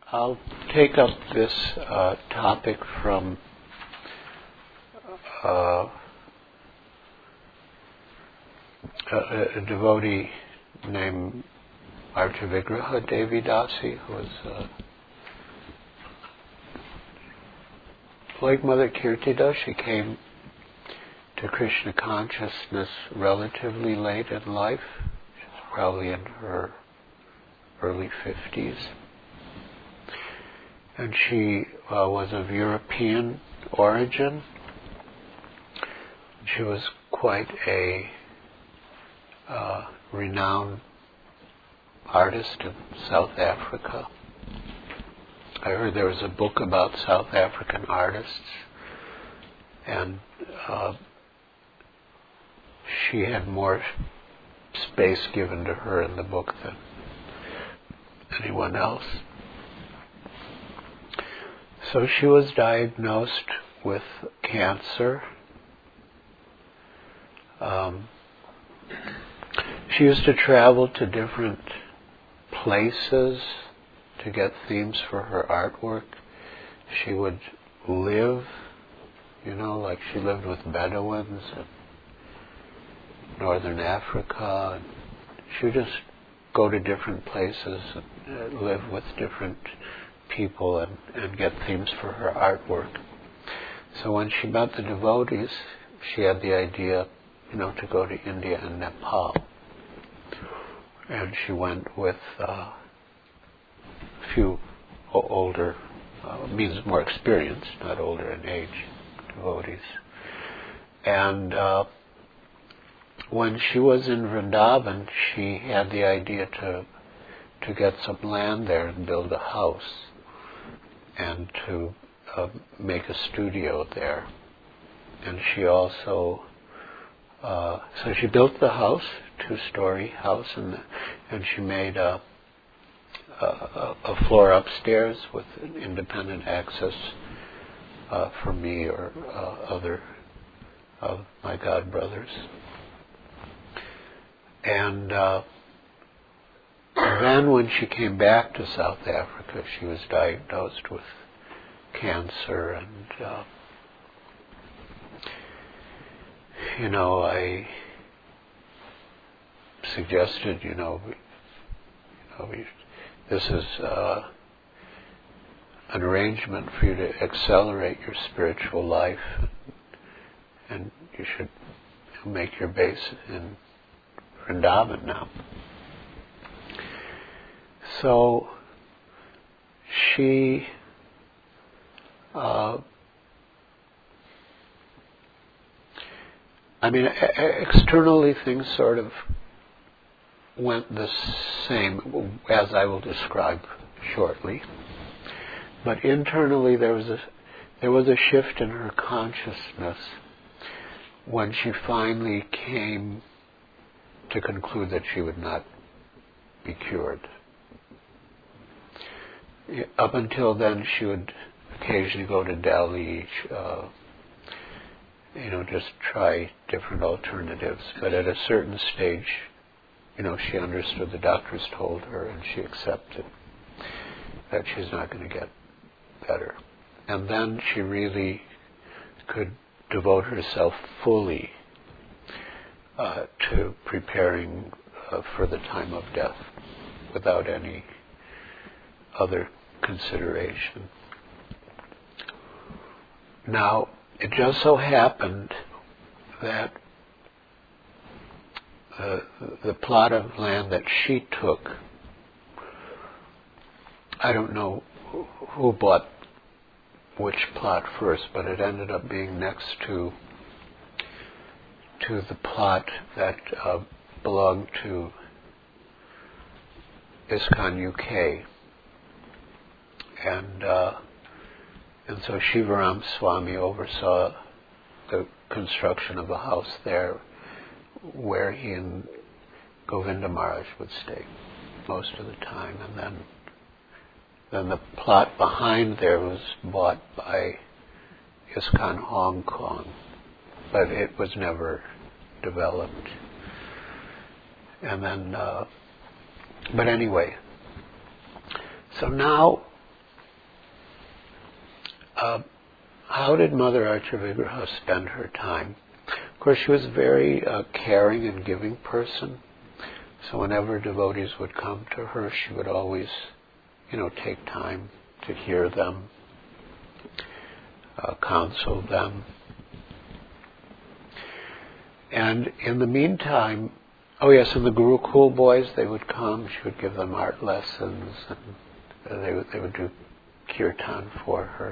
I'll take up this topic from a devotee named Artavigraha Devidasi, who was like Mother Kirtida. She came to Krishna consciousness relatively late in life. She's probably in her early 50s. And she was of European origin. She was quite a renowned artist in South Africa. I heard there was a book about South African artists, and she had more space given to her in the book than anyone else. So she was diagnosed with cancer. She used to travel to different places to get themes for her artwork. She would live, like she lived with Bedouins in northern Africa. And she would just go to different places and live with different people and get themes for her artwork. So when she met the devotees, she had the idea, to go to India and Nepal. And she went with a few older, means more experienced, not older in age, devotees. And when she was in Vrindavan, she had the idea to get some land there and build a house and to make a studio there. And she also, so she built the house, 2-story house, and she made a floor upstairs with independent access for me or other of my godbrothers. And then when she came back to South Africa, she was diagnosed with cancer, and I suggested, this is an arrangement for you to accelerate your spiritual life, and you should make your base in Vrindavan now. So she externally things sort of went the same, as I will describe shortly. But internally there was a shift in her consciousness when she finally came to conclude that she would not be cured. Up until then, she would occasionally go to Delhi, just try different alternatives. But at a certain stage, she understood the doctors told her, and she accepted that she's not going to get better. And then she really could devote herself fully to preparing for the time of death without any other consideration. Now, it just so happened that the plot of land that she took, I don't know who bought which plot first, but it ended up being next to the plot that belonged to ISKCON UK. And so Shivaram Swami oversaw the construction of a house there where he and Govinda Maharaj would stay most of the time. And then the plot behind there was bought by ISKCON Hong Kong, but it was never developed. And then, but anyway, so now how did Mother Archavigraha spend her time? Of course, she was a very caring and giving person. So whenever devotees would come to her, she would always, take time to hear them, counsel them. And in the meantime, and the Gurukul boys, they would come. She would give them art lessons, and they would do kirtan for her.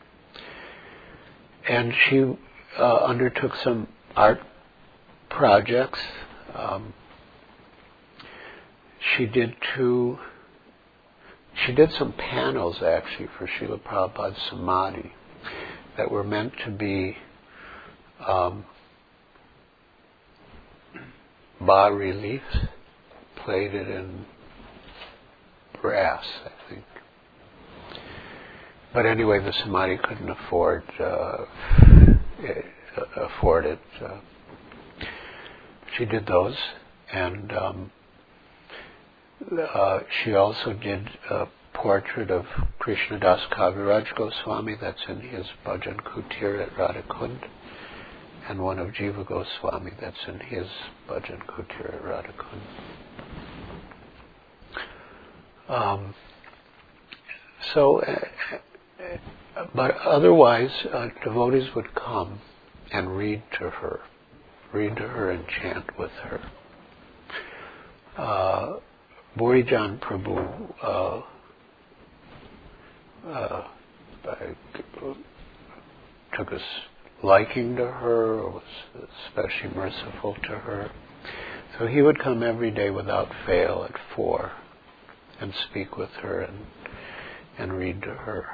And she undertook some art projects. She did some panels actually for Srila Prabhupada's Samadhi that were meant to be bas-reliefs plated in brass, I think. But anyway, the Samadhi couldn't afford it. She did those, and she also did a portrait of Krishnadas Kaviraj Goswami that's in his Bhajan Kutir at Radhakund, and one of Jiva Goswami that's in his Bhajan Kutir at Radhakund. But otherwise, devotees would come and read to her and chant with her. Burijan Prabhu took a liking to her, or was especially merciful to her. So he would come every day without fail at 4 and speak with her and read to her.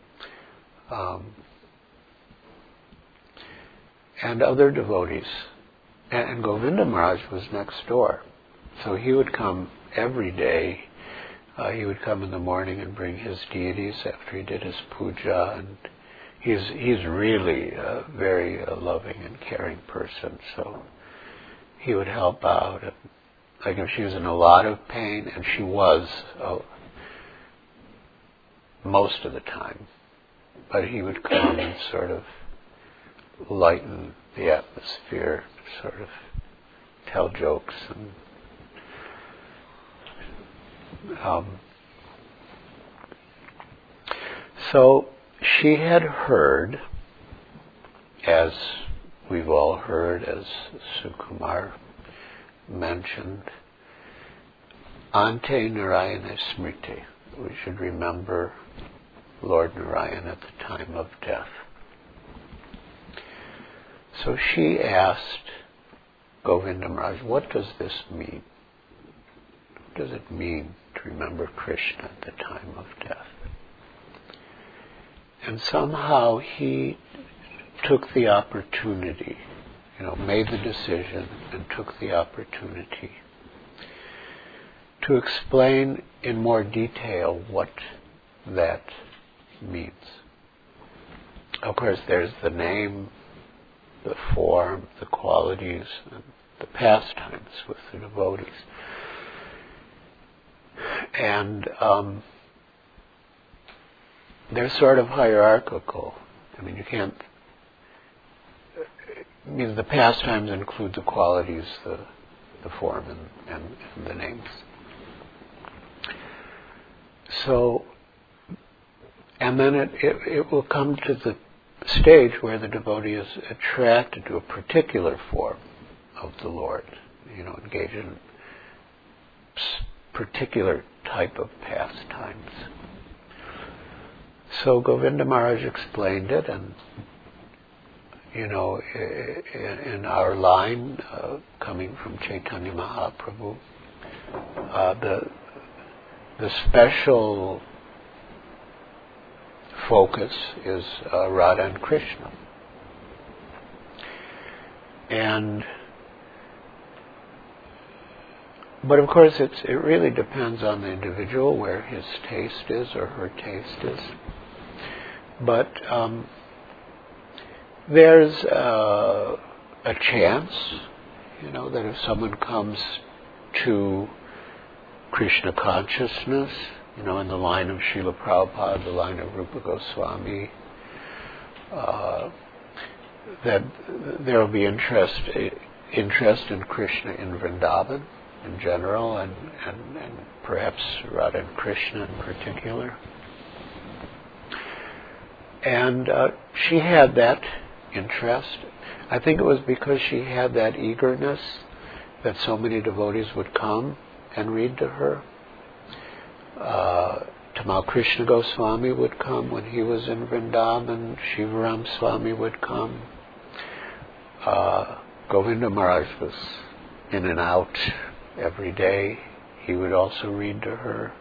And other devotees. And Govinda Maharaj was next door. So he would come every day. He would come in the morning and bring his deities after he did his puja. And he's really a very loving and caring person. So he would help out. And, like if she was in a lot of pain, and she was most of the time, but he would come and sort of lighten the atmosphere, sort of tell jokes, and so she had heard, as we've all heard, as Sukumar mentioned, Ante Narayana Smriti. We should remember Lord Narayan at the time of death. So she asked Govinda Maharaj, what does this mean? What does it mean to remember Krishna at the time of death? And somehow he took the opportunity, made the decision and took the opportunity to explain in more detail what that means. Of course, there's the name, the form, the qualities, and the pastimes with the devotees. And they're sort of hierarchical. The pastimes include the qualities, the form, and the names. So, and then it will come to the stage where the devotee is attracted to a particular form of the Lord, engage in particular type of pastimes. So Govinda Maharaj explained it, and in our line coming from Chaitanya Mahaprabhu, the special focus is Radha and Krishna. But of course it really depends on the individual where his taste is or her taste is. But there's a chance, that if someone comes to Krishna consciousness, in the line of Srila Prabhupada, the line of Rupa Goswami, that there will be interest in Krishna in Vrindavan in general, and perhaps Radha and Krishna in particular. And she had that interest. I think it was because she had that eagerness that so many devotees would come and read to her. Tamal Krishna Goswami would come when he was in Vrindavan. Shivaram Swami would come. Govinda Maharaj was in and out every day. He would also read to her.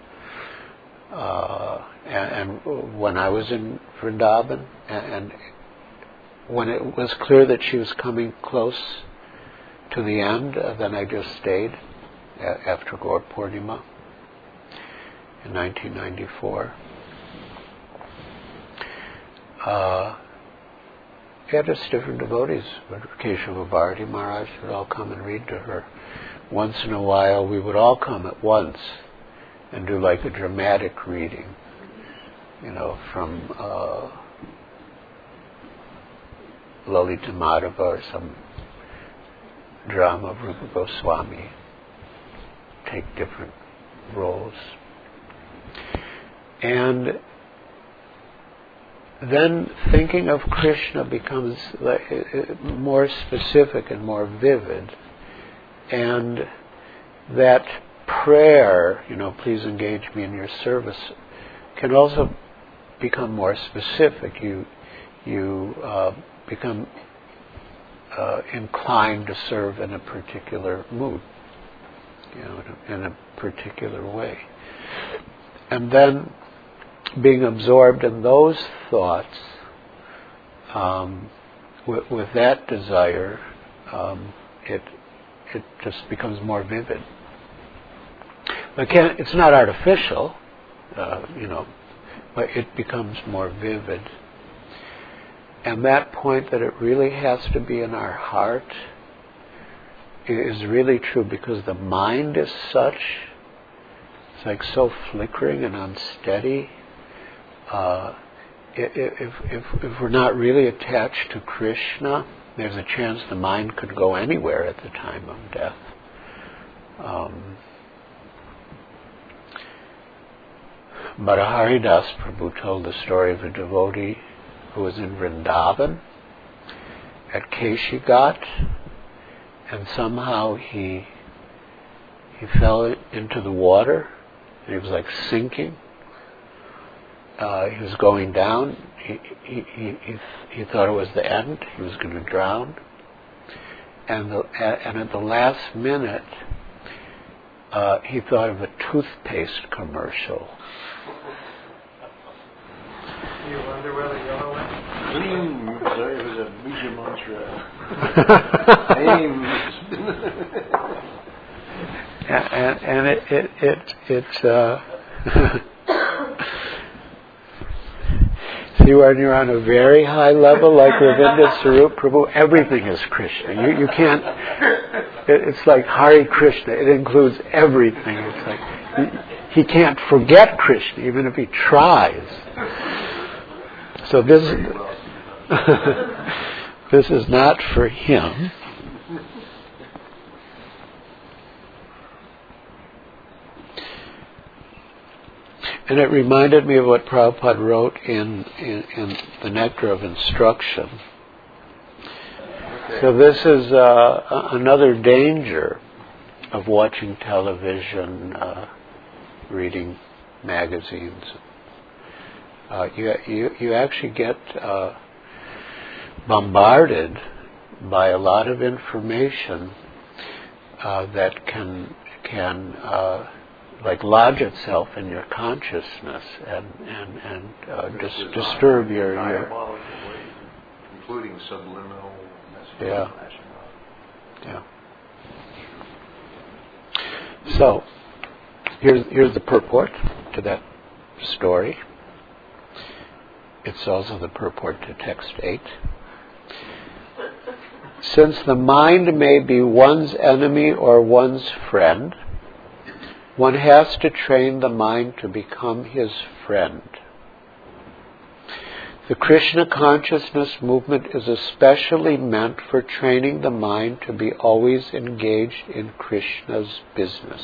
And when I was in Vrindavan, and when it was clear that she was coming close to the end, then I just stayed after Gaur Purnima in 1994. Yeah, just different devotees. Keshava Bharati Maharaj would all come and read to her. Once in a while, we would all come at once and do like a dramatic reading, from Lalita Madhava or some drama of Rupa Goswami. Take different roles. And then thinking of Krishna becomes more specific and more vivid. And that prayer, please engage me in your service, can also become more specific. You become inclined to serve in a particular mood, in a particular way. And then being absorbed in those thoughts, with that desire, it just becomes more vivid. Again, it's not artificial, but it becomes more vivid. And that point that it really has to be in our heart is really true, because the mind is such, it's like so flickering and unsteady. If we're not really attached to Krishna, there's a chance the mind could go anywhere at the time of death. Bharahari Das Prabhu told the story of a devotee who was in Vrindavan at Keshigat, and somehow he fell into the water, and he was like sinking. He was going down. He thought it was the end. He was going to drown. And at the last minute, he thought of a toothpaste commercial. You wonder where the yellow went? Sorry, it was a Bija mantra. And see, when you're on a very high level, like Ravinda Sarup Prabhu, everything is Krishna. You can't. It's like Hare Krishna. It includes everything. It's like he can't forget Krishna even if he tries. So this is not for him. And it reminded me of what Prabhupada wrote in the Nectar of Instruction. Okay. So this is another danger of watching television, reading magazines. You actually get bombarded by a lot of information that can like lodge itself in your consciousness and disturb your including subliminal messages. Yeah. So here's the purport to that story. It's also the purport to text 8. Since the mind may be one's enemy or one's friend, one has to train the mind to become his friend. The Krishna consciousness movement is especially meant for training the mind to be always engaged in Krishna's business.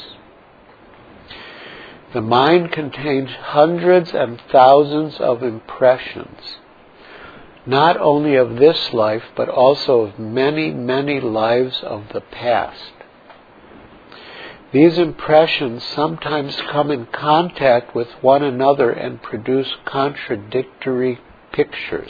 The mind contains hundreds and thousands of impressions, not only of this life, but also of many, many lives of the past. These impressions sometimes come in contact with one another and produce contradictory pictures.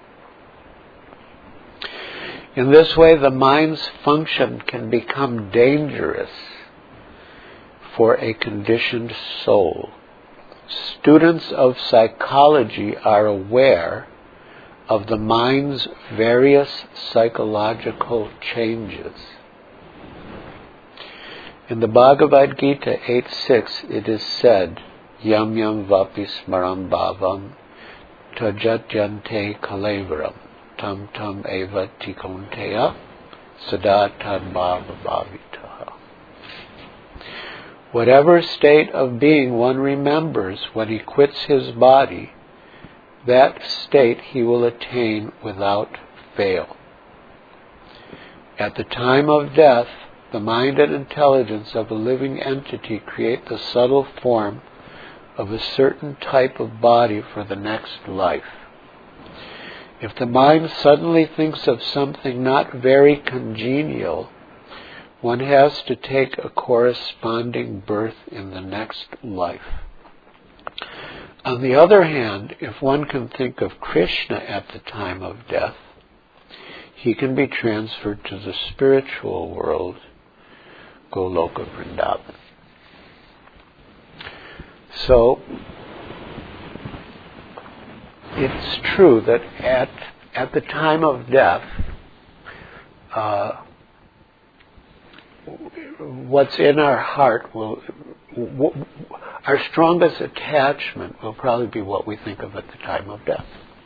In this way, the mind's function can become dangerous for a conditioned soul. Students of psychology are aware of the mind's various psychological changes. In the Bhagavad Gita 8.6, it is said, Yam yam vapi smaram bhavam tajajyante kalevaram tam tam eva tikonteya sada tadbhava bhavitaha. Whatever state of being one remembers when he quits his body, that state he will attain without fail. At the time of death, the mind and intelligence of a living entity create the subtle form of a certain type of body for the next life. If the mind suddenly thinks of something not very congenial, one has to take a corresponding birth in the next life. On the other hand, if one can think of Krishna at the time of death, he can be transferred to the spiritual world, Goloka Vrindavan. So, it's true that at the time of death, what's in our heart our strongest attachment will probably be what we think of at the time of death.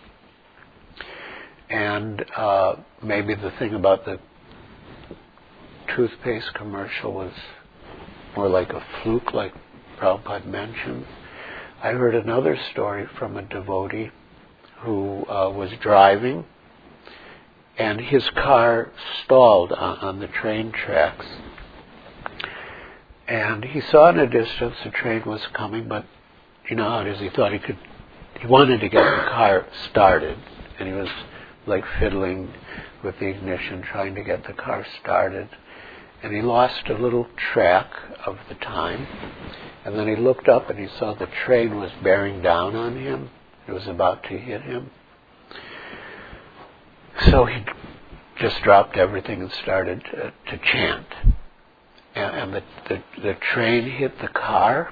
And maybe the thing about the toothpaste commercial was more like a fluke, like Prabhupada mentioned. I heard another story from a devotee who was driving, and his car stalled on the train tracks. And he saw in the distance the train was coming, but you know how it is, he wanted to get the car started, and he was like fiddling with the ignition, trying to get the car started. And he lost a little track of the time, and then he looked up and he saw the train was bearing down on him. It was about to hit him. So he just dropped everything and started to chant. And the train hit the car,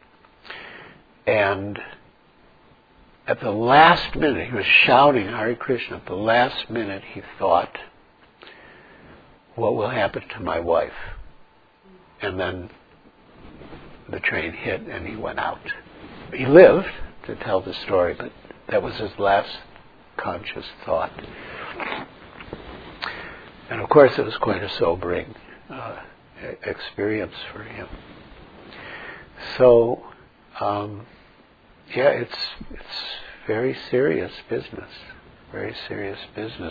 and at the last minute, he was shouting Hare Krishna. At the last minute, he thought, what will happen to my wife? And then the train hit and he went out. He lived to tell the story, but that was his last conscious thought. And of course, it was quite a sobering experience for him. So, it's very serious business. Very serious business.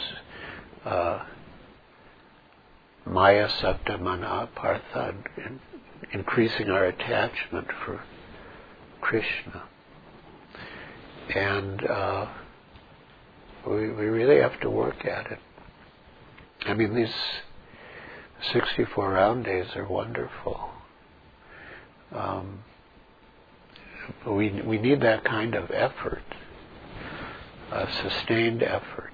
Maya Sabda Mana Partha, increasing our attachment for Krishna. And we really have to work at it. I mean, these 64 round days are wonderful. We need that kind of effort, sustained effort.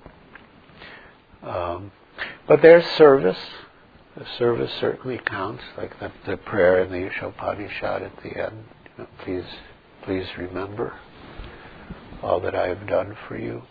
But there's service. The service certainly counts, like the prayer in the Ishopanishad at the end. You know, please remember all that I have done for you.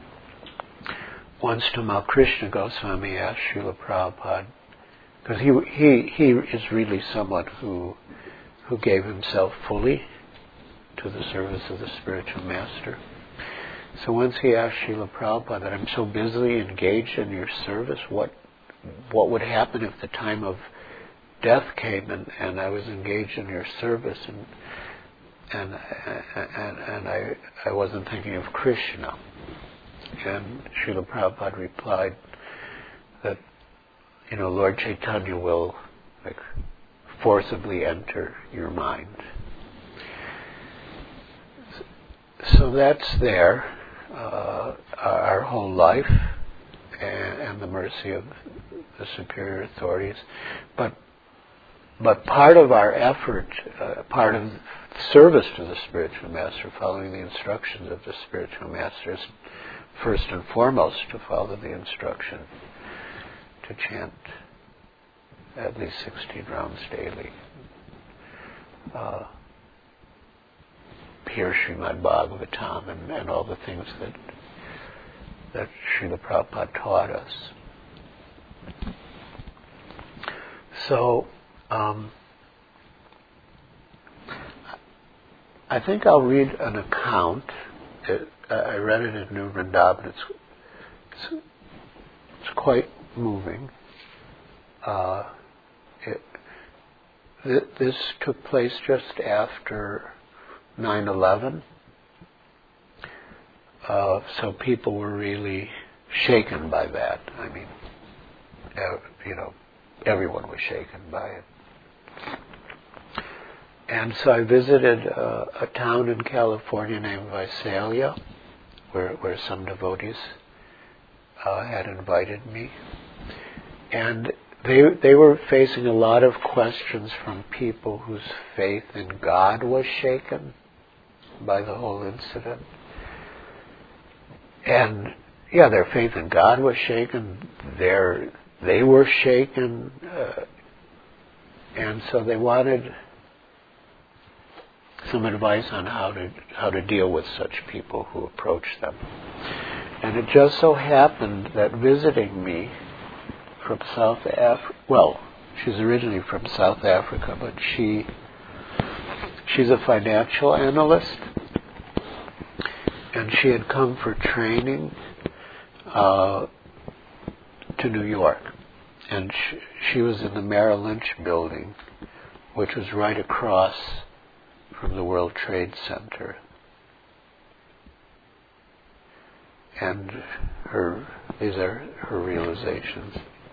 Once Tamal Krishna Goswami asked Srila Prabhupada, because he is really someone who gave himself fully to the service of the spiritual master. So once he asked Srila Prabhupada that I'm so busily engaged in your service, what would happen if the time of death came and I was engaged in your service and I wasn't thinking of Krishna? And Srila Prabhupada replied that, Lord Chaitanya will forcibly enter your mind. So that's there, our whole life, and the mercy of the superior authorities. But part of our effort, part of service to the spiritual master, following the instructions of the spiritual master, is first and foremost to follow the instruction to chant at least 16 rounds daily. Hear Srimad Bhagavatam and all the things that Srila Prabhupada taught us. So, I think I'll read an account. I read it in New Vrindavan. It's quite moving. This took place just after 9/11. So people were really shaken by that. I mean, everyone was shaken by it. And so I visited a town in California named Visalia, where some devotees had invited me. And they were facing a lot of questions from people whose faith in God was shaken by the whole incident. And their faith in God was shaken. They were shaken, and so they wanted some advice on how to deal with such people who approached them. And it just so happened that visiting me from South Africa, well, she's originally from South Africa, but she's a financial analyst, and she had come for training to New York. And she was in the Merrill Lynch building, which was right across from the World Trade Center. And these are her realizations.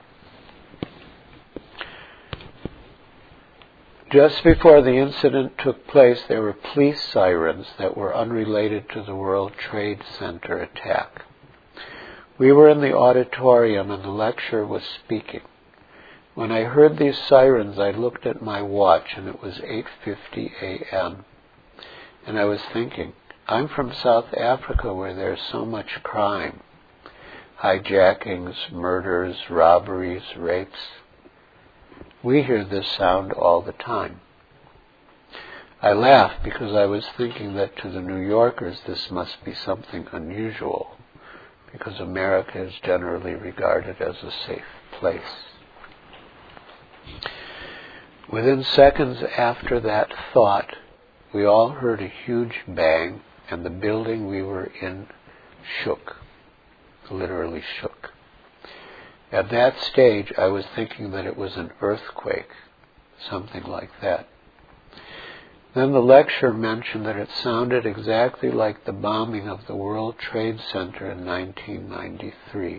Just before the incident took place, there were police sirens that were unrelated to the World Trade Center attack. We were in the auditorium and the lecturer was speaking. When I heard these sirens, I looked at my watch and it was 8:50 a.m. And I was thinking, I'm from South Africa where there's so much crime. Hijackings, murders, robberies, rapes. We hear this sound all the time. I laughed because I was thinking that to the New Yorkers this must be something unusual, because America is generally regarded as a safe place. Within seconds after that thought, we all heard a huge bang, and the building we were in shook, literally shook. At that stage, I was thinking that it was an earthquake, something like that. Then the lecturer mentioned that it sounded exactly like the bombing of the World Trade Center in 1993.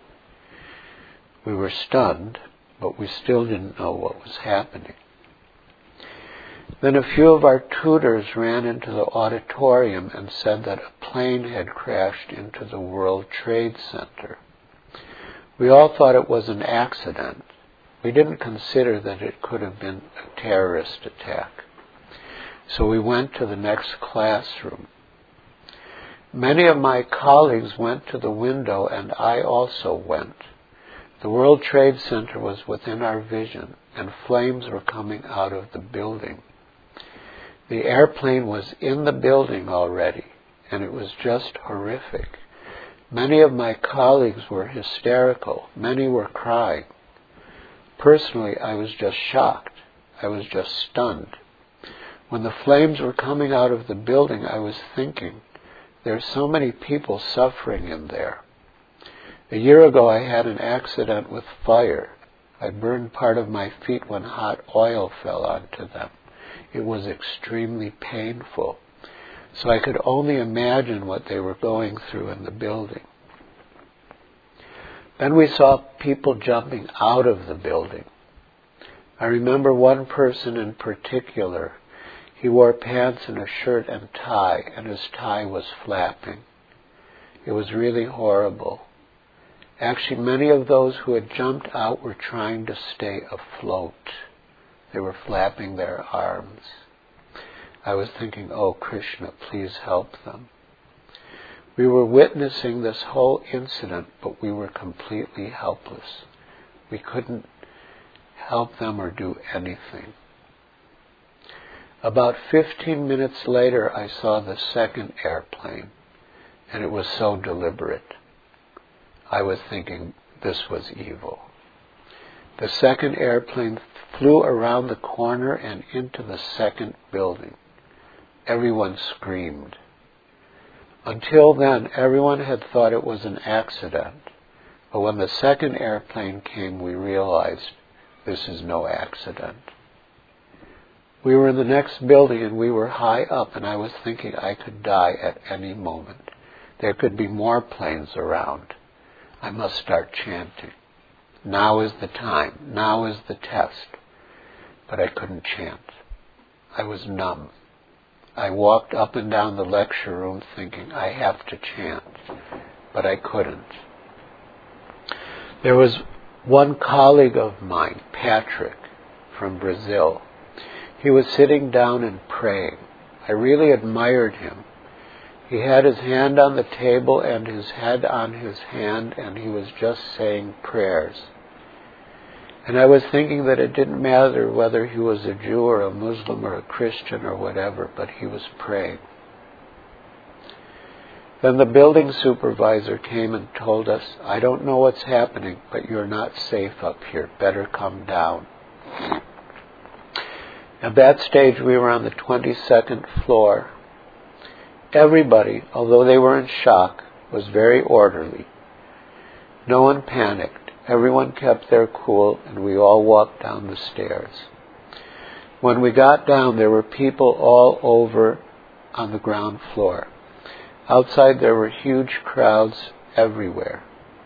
We were stunned, but we still didn't know what was happening. Then a few of our tutors ran into the auditorium and said that a plane had crashed into the World Trade Center. We all thought it was an accident. We didn't consider that it could have been a terrorist attack. So we went to the next classroom. Many of my colleagues went to the window, and I also went. The World Trade Center was within our vision, and flames were coming out of the building. The airplane was in the building already, and it was just horrific. Many of my colleagues were hysterical. Many were crying. Personally, I was just shocked. I was just stunned. When the flames were coming out of the building, I was thinking, there's so many people suffering in there. A year ago, I had an accident with fire. I burned part of my feet when hot oil fell onto them. It was extremely painful. So I could only imagine what they were going through in the building. Then we saw people jumping out of the building. I remember one person in particular. He wore pants and a shirt and tie, and his tie was flapping. It was really horrible. Actually, many of those who had jumped out were trying to stay afloat. They were flapping their arms. I was thinking, oh, Krishna, please help them. We were witnessing this whole incident, but we were completely helpless. We couldn't help them or do anything. About 15 minutes later, I saw the second airplane, and it was so deliberate. I was thinking this was evil. The second airplane flew around the corner and into the second building. Everyone screamed. Until then, everyone had thought it was an accident. But when the second airplane came, we realized this is no accident. We were in the next building and we were high up, and I was thinking I could die at any moment. There could be more planes around. I must start chanting. Now is the time. Now is the test. But I couldn't chant. I was numb. I walked up and down the lecture room thinking, I have to chant. But I couldn't. There was one colleague of mine, Patrick, from Brazil. He was sitting down and praying. I really admired him. He had his hand on the table and his head on his hand, and he was just saying prayers. And I was thinking that it didn't matter whether he was a Jew or a Muslim or a Christian or whatever, but he was praying. Then the building supervisor came and told us, I don't know what's happening, but you're not safe up here. Better come down. At that stage, we were on the 22nd floor. Everybody, although they were in shock, was very orderly. No one panicked. Everyone kept their cool, and we all walked down the stairs. When we got down, there were people all over on the ground floor. Outside, there were huge crowds everywhere.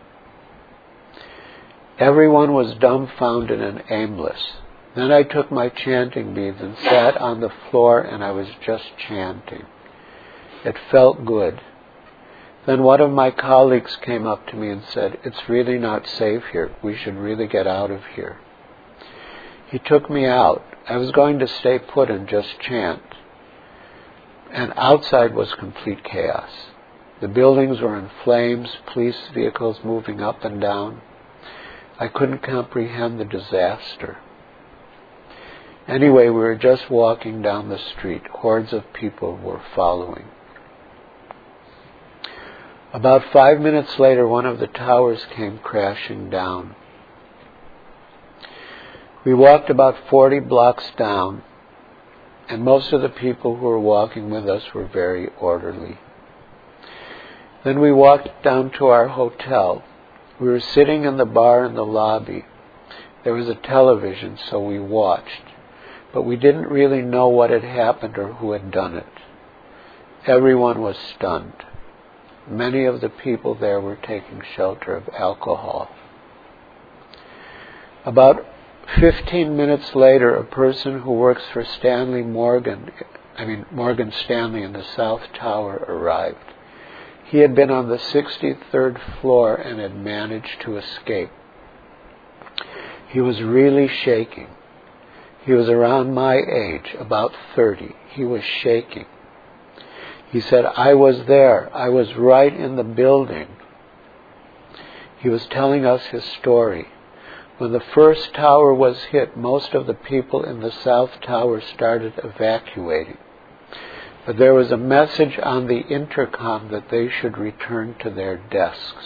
Everyone was dumbfounded and aimless. Then I took my chanting beads and sat on the floor, and I was just chanting. It felt good. Then one of my colleagues came up to me and said, it's really not safe here. We should really get out of here. He took me out. I was going to stay put and just chant. And outside was complete chaos. The buildings were in flames, police vehicles moving up and down. I couldn't comprehend the disaster. Anyway, we were just walking down the street. Hordes of people were following. About 5 minutes later, one of the towers came crashing down. We walked about 40 blocks down, and most of the people who were walking with us were very orderly. Then we walked down to our hotel. We were sitting in the bar in the lobby. There was a television, so we watched. But we didn't really know what had happened or who had done it. Everyone was stunned. Many of the people there were taking shelter of alcohol. About 15 minutes later, a person who works for Morgan Stanley in the South Tower arrived. He had been on the 63rd floor and had managed to escape. He was really shaking. He was around my age, about 30. He was shaking. He said, I was there. I was right in the building. He was telling us his story. When the first tower was hit, most of the people in the South Tower started evacuating. But there was a message on the intercom that they should return to their desks.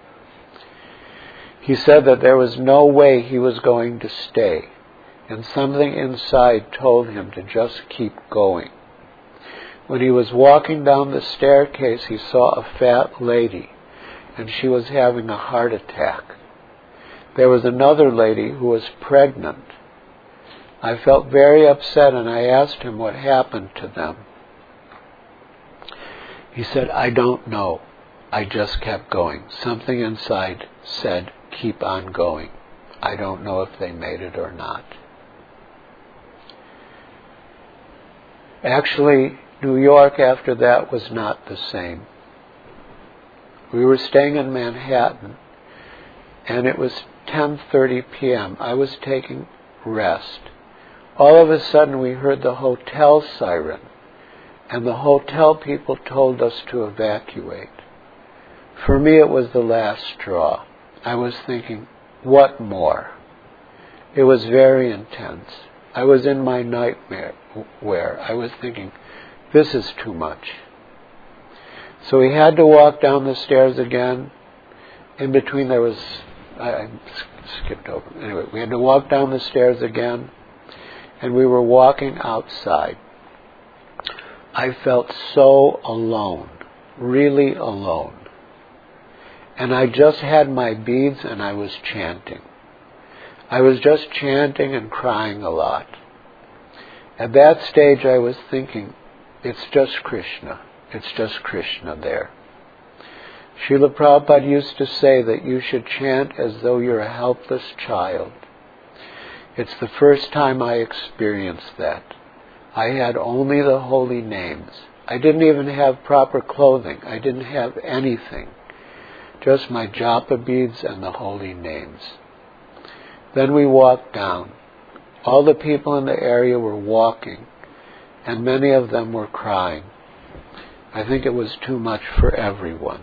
He said that there was no way he was going to stay, and something inside told him to just keep going. When he was walking down the staircase, he saw a fat lady, and she was having a heart attack. There was another lady who was pregnant. I felt very upset, and I asked him what happened to them. He said, I don't know. I just kept going. Something inside said, keep on going. I don't know if they made it or not. Actually, New York after that was not the same. We were staying in Manhattan, and it was 10:30 p.m. I was taking rest. All of a sudden we heard the hotel siren, and the hotel people told us to evacuate. For me it was the last straw. I was thinking, what more? It was very intense. I was in my nightmare where I was thinking, this is too much. So we had to walk down the stairs again. In between there was, I skipped over. Anyway, we had to walk down the stairs again, and we were walking outside. I felt so alone, really alone. And I just had my beads and I was chanting. I was just chanting and crying a lot. At that stage I was thinking, it's just Krishna. It's just Krishna there. Srila Prabhupada used to say that you should chant as though you're a helpless child. It's the first time I experienced that. I had only the holy names. I didn't even have proper clothing. I didn't have anything. Just my japa beads and the holy names. Then we walked down. All the people in the area were walking, and many of them were crying. I think it was too much for everyone.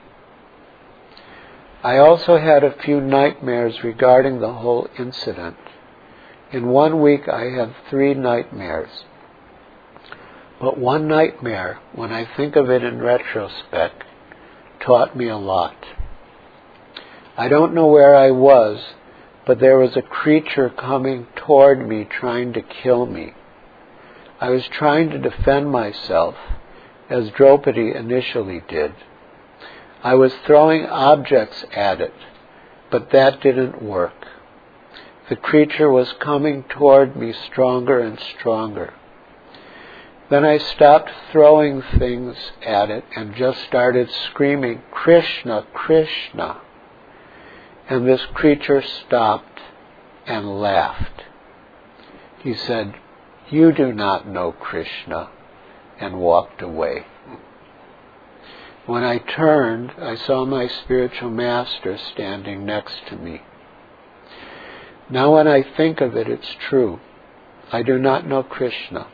I also had a few nightmares regarding the whole incident. In 1 week I had 3 nightmares. But one nightmare, when I think of it in retrospect, taught me a lot. I don't know where I was, but there was a creature coming toward me trying to kill me. I was trying to defend myself, as Draupadi initially did. I was throwing objects at it, but that didn't work. The creature was coming toward me stronger and stronger. Then I stopped throwing things at it and just started screaming, Krishna, Krishna. And this creature stopped and laughed. He said, you do not know Krishna, and walked away. When I turned, I saw my spiritual master standing next to me. Now when I think of it, it's true. I do not know Krishna.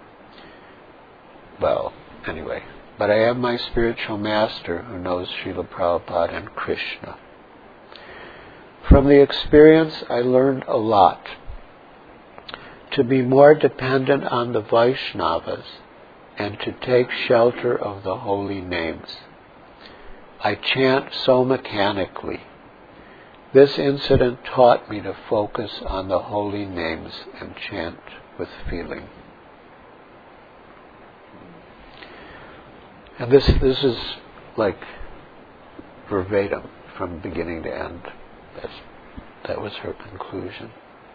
Well, anyway, but I have my spiritual master who knows Srila Prabhupada and Krishna. From the experience, I learned a lot. To be more dependent on the Vaishnavas and to take shelter of the holy names. I chant so mechanically. This incident taught me to focus on the holy names and chant with feeling. And this is like verbatim from beginning to end. That was her conclusion.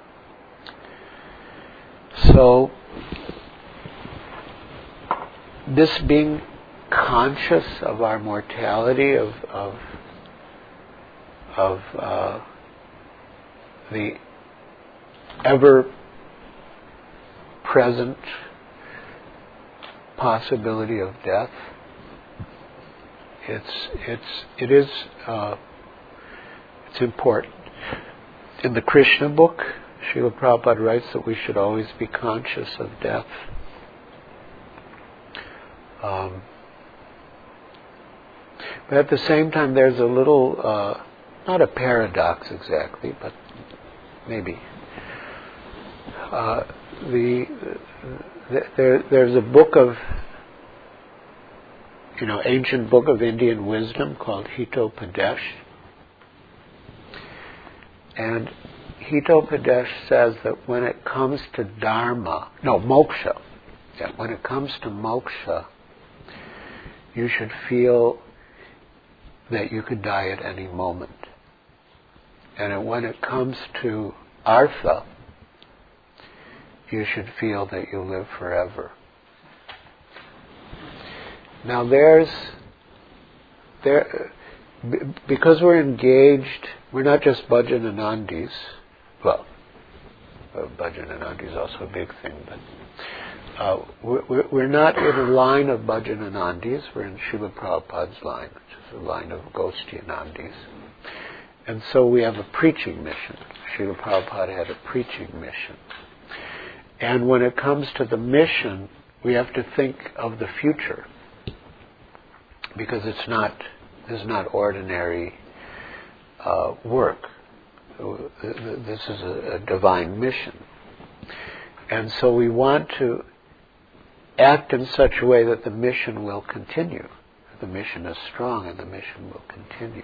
So, this being conscious of our mortality, of the ever-present possibility of death, it's important. In the Krishna book, Srila Prabhupada writes that we should always be conscious of death. But at the same time, there's a little, not a paradox exactly, but maybe. There's a book of, ancient book of Indian wisdom called Hitopadesh. And Hitopadesh says that when it comes to moksha, when it comes to moksha, you should feel that you could die at any moment. And when it comes to artha, you should feel that you live forever. Now because we're engaged, we're not just Bhajananandis. Well, Bhajananandi is also a big thing, but we're not in a line of Bhajananandis, we're in Srila Prabhupada's line, which is a line of Goshthianandis. And so we have a preaching mission. Srila Prabhupada had a preaching mission. And when it comes to the mission, we have to think of the future, because this is not ordinary work. This is a divine mission. And so we want to act in such a way that the mission will continue. The mission is strong and the mission will continue.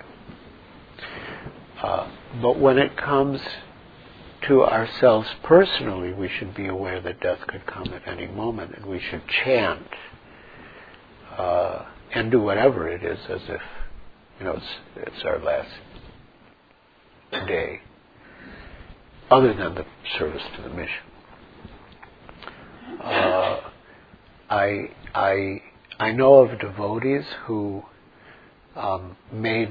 But when it comes to ourselves personally, we should be aware that death could come at any moment, and we should chant and do whatever it is as if, it's our last day, other than the service to the mission. I know of devotees who made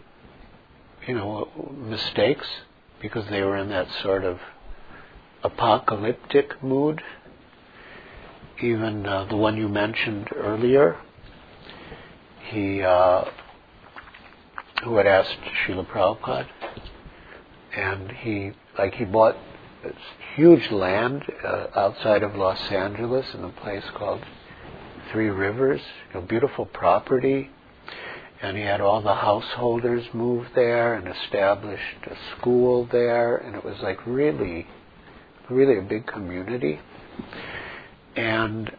mistakes because they were in that sort of apocalyptic mood. Even the one you mentioned earlier, he who had asked Srila Prabhupada, and he bought this huge land outside of Los Angeles in a place called Three Rivers, beautiful property, and he had all the householders move there and established a school there, and it was like really, really a big community. And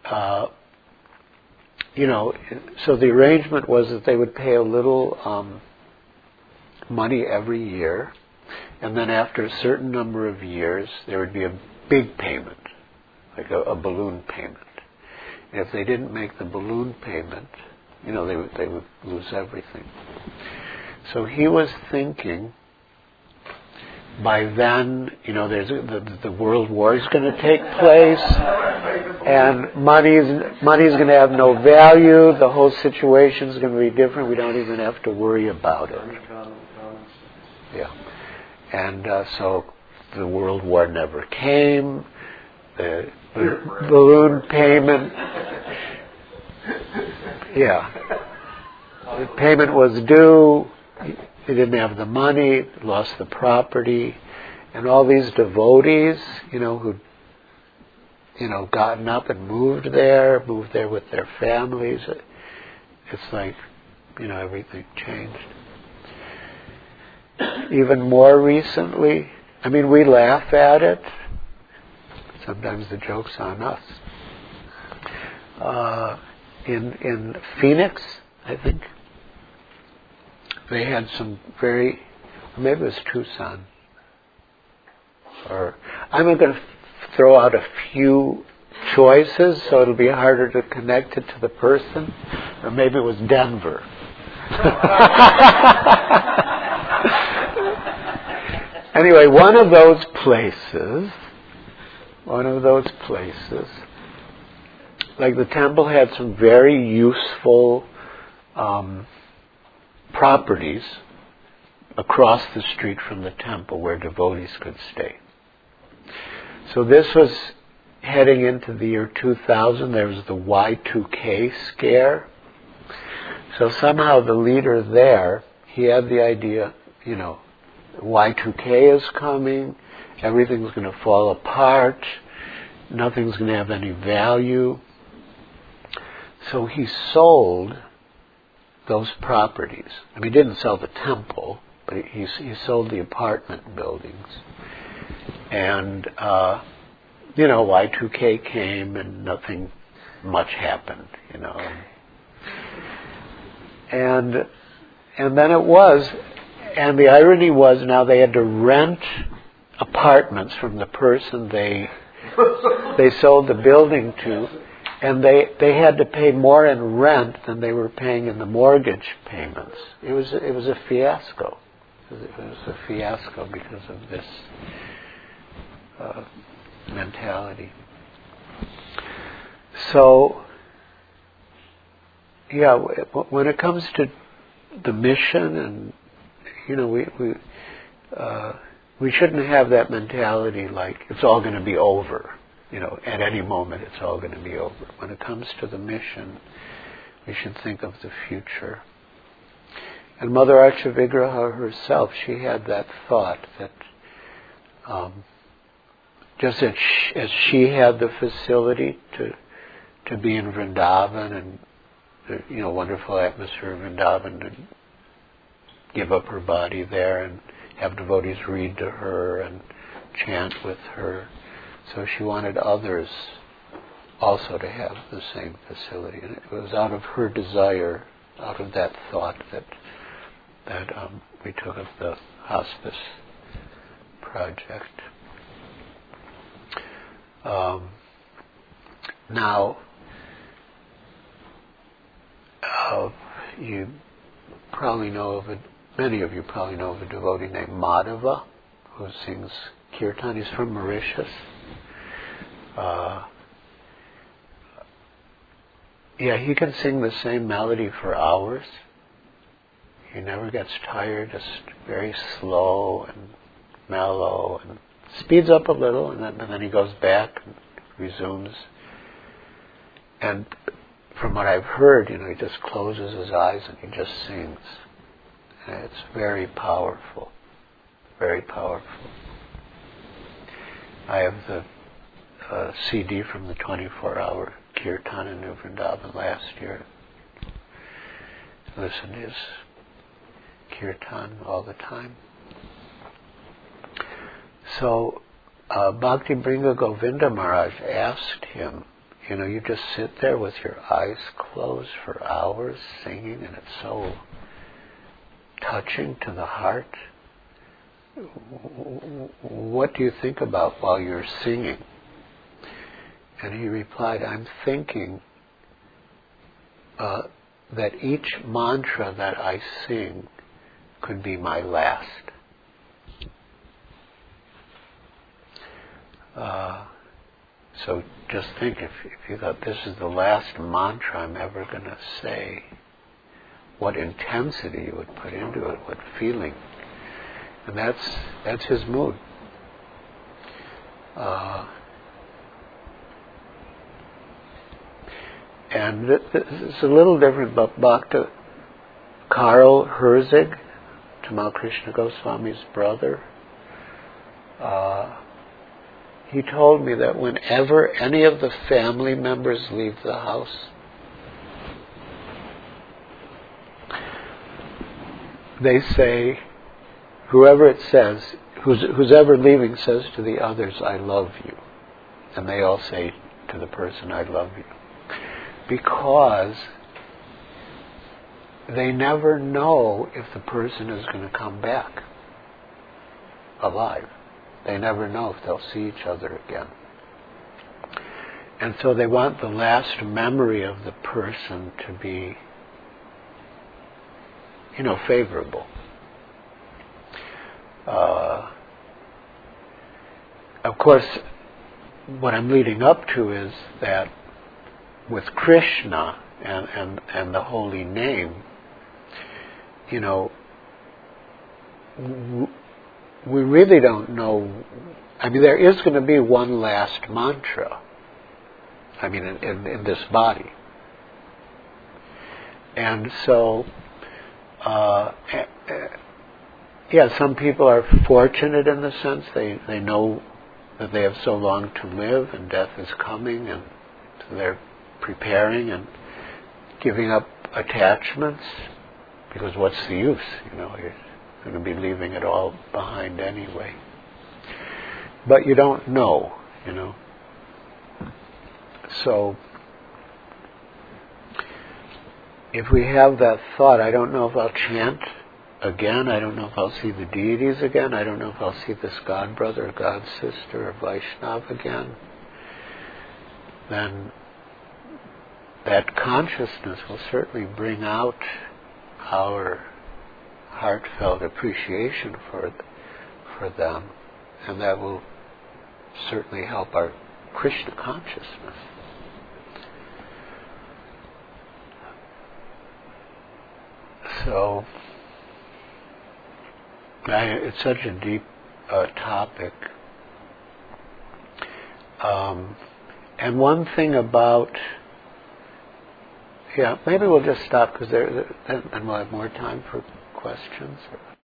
so the arrangement was that they would pay a little money every year, and then after a certain number of years there would be a big payment, like a balloon payment. And if they didn't make the balloon payment, they would lose everything. So he was thinking, by then, there's the world war is going to take place, and money is going to have no value. The whole situation is going to be different. We don't even have to worry about it. Yeah, and so the world war never came. The balloon payment. Yeah, the payment was due. He didn't have the money, lost the property, and all these devotees, who'd, gotten up and moved there with their families. It's like, everything changed. Even more recently, we laugh at it. Sometimes the joke's on us. In Phoenix, I think, they had some maybe it was Tucson, or I'm going to throw out a few choices so it'll be harder to connect it to the person, or maybe it was Denver. Anyway, one of those places, like the temple had some very useful properties across the street from the temple where devotees could stay. So this was heading into the year 2000. There was the Y2K scare. So somehow the leader there, he had the idea, Y2K is coming, everything's going to fall apart, nothing's going to have any value. So he sold those properties. He didn't sell the temple, but he sold the apartment buildings. And, Y2K came and nothing much happened, And then it was, and the irony was now they had to rent apartments from the person they sold the building to, and they had to pay more in rent than they were paying in the mortgage payments. It was a fiasco. It was a fiasco because of this mentality. So, yeah, when it comes to the mission, and we shouldn't have that mentality like it's all going to be over. At any moment it's all going to be over. When it comes to the mission, we should think of the future. And Mother Archavigraha herself, she had that thought that just as she had the facility to be in Vrindavan and the wonderful atmosphere of Vrindavan, to give up her body there and have devotees read to her and chant with her. So she wanted others also to have the same facility. And it was out of her desire, out of that thought that we took up the hospice project. Now, you probably know of many of you probably know of a devotee named Madhava who sings kirtan. He's from Mauritius. He can sing the same melody for hours. He never gets tired, just very slow and mellow, and speeds up a little, and then he goes back and resumes. And from what I've heard, he just closes his eyes and he just sings. And it's very powerful, very powerful. I have the CD from the 24-hour kirtan in New Vrindavan last year. Listen to his kirtan all the time. So Bhakti Bringa Govinda Maharaj asked him, you just sit there with your eyes closed for hours singing, and it's so touching to the heart. What do you think about while you're singing? And he replied, I'm thinking that each mantra that I sing could be my last. So just think, if you thought this is the last mantra I'm ever going to say, what intensity you would put into it, what feeling. And that's his mood. And it's a little different, but Bhakta Karl Herzig, Tamal Krishna Goswami's brother, he told me that whenever any of the family members leave the house, they say, whoever it says, who's ever leaving says to the others, I love you. And they all say to the person, I love you. Because they never know if the person is going to come back alive. They never know if they'll see each other again. And so they want the last memory of the person to be, favorable. Of course, what I'm leading up to is that with Krishna and the holy name, we really don't know. I mean, there is going to be one last mantra. I mean, in this body. And so, some people are fortunate in the sense they know that they have so long to live and death is coming, and so they're preparing and giving up attachments, because what's the use? You're going to be leaving it all behind anyway. But you don't know, So, if we have that thought, I don't know if I'll chant again, I don't know if I'll see the deities again, I don't know if I'll see this God brother or God sister or Vaishnava again, then that consciousness will certainly bring out our heartfelt appreciation for them, and that will certainly help our Krishna consciousness. So it's such a deep topic. And one thing about, maybe we'll just stop because then we'll have more time for questions.